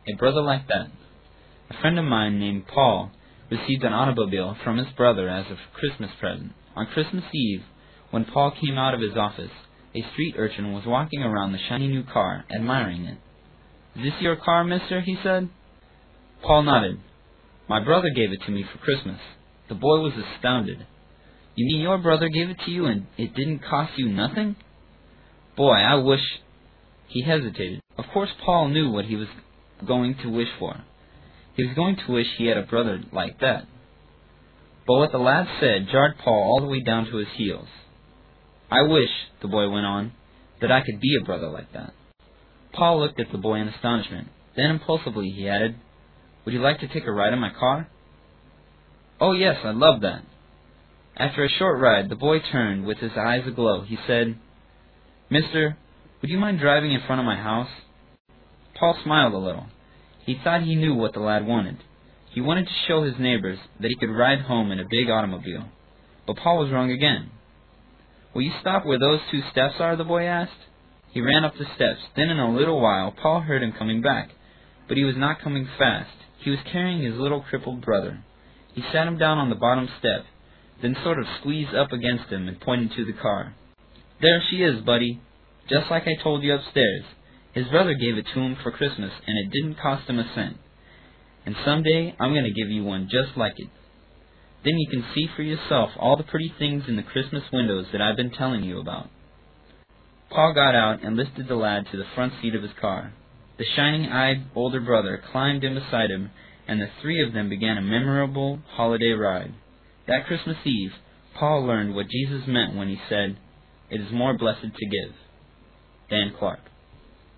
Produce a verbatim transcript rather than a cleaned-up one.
A brother like that. A friend of mine named Paul received an automobile from his brother as a Christmas present. On Christmas Eve, when Paul came out of his office, a street urchin was walking around the shiny new car, admiring it. "Is this your car, mister?" he said. Paul nodded. "My brother gave it to me for Christmas." The boy was astounded. "You mean your brother gave it to you and it didn't cost you nothing?" "Boy, I wish—" He hesitated. Of course Paul knew what he was going to wish for. He was going to wish he had a brother like that. But what the lad said jarred Paul all the way down to his heels. "I wish," the boy went on, "that I could be a brother like that." Paul looked at the boy in astonishment. Then impulsively he added, "Would you like to take a ride in my car?" "Oh yes, I'd love that." After a short ride, the boy turned with his eyes aglow. He said, "Mister, would you mind driving in front of my house?" Paul smiled a little. He thought he knew what the lad wanted. He wanted to show his neighbors that he could ride home in a big automobile. But Paul was wrong again. "Will you stop where those two steps are?" the boy asked. He ran up the steps. Then in a little while Paul heard him coming back. But he was not coming fast. He was carrying his little crippled brother. He sat him down on the bottom step, then sort of squeezed up against him and pointed to the car. "There she is, buddy. Just like I told you upstairs. His brother gave it to him for Christmas, and it didn't cost him a cent. And someday I'm going to give you one just like it. Then you can see for yourself all the pretty things in the Christmas windows that I've been telling you about." Paul got out and lifted the lad to the front seat of his car. The shining-eyed older brother climbed in beside him, and the three of them began a memorable holiday ride. That Christmas Eve, Paul learned what Jesus meant when he said, "It is more blessed to give." Dan Clark.